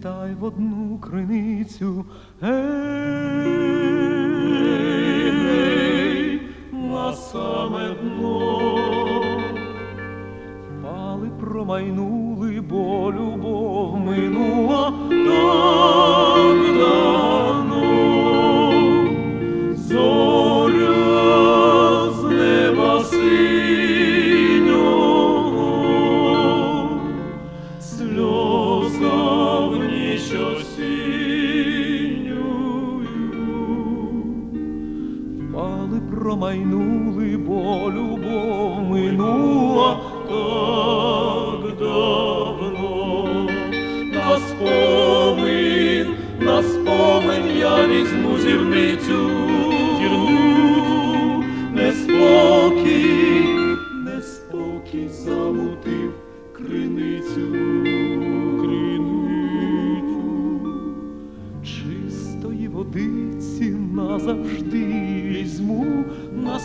злітай в одну криницю, на саме дно. Впали, промайнули, бо любов минула так давно. Зоря з неба синього, сльоза в ніч осінньою. Впали, промайнули, бо любов минула так давно. На спомин я візьму зірницю, неспокій замутив криницю. Чистої водиці назавжди візьму на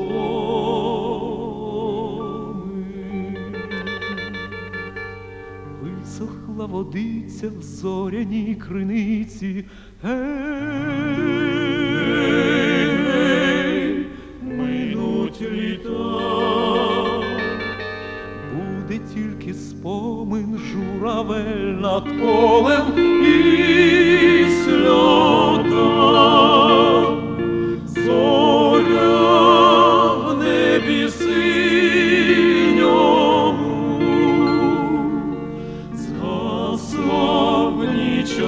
спомин. Висохла водиця в зоряній криниці, минуть літа. Буде тільки спомин, журавель над полем і сльота. Зоря в небі синьому згасла в ніч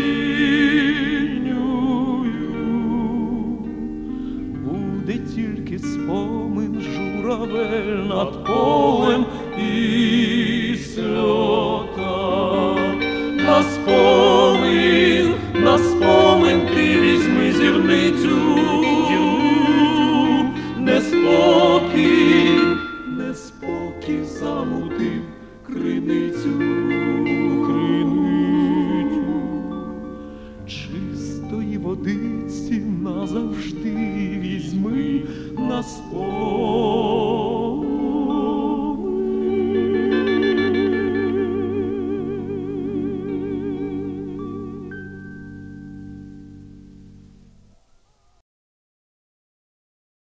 осінньою. Буде тільки спомин, журавель над полем і сльота. На спомин ти візьми зірницю, неспокій замутив криницю. Чистої водиці назавжди візьми на спомин.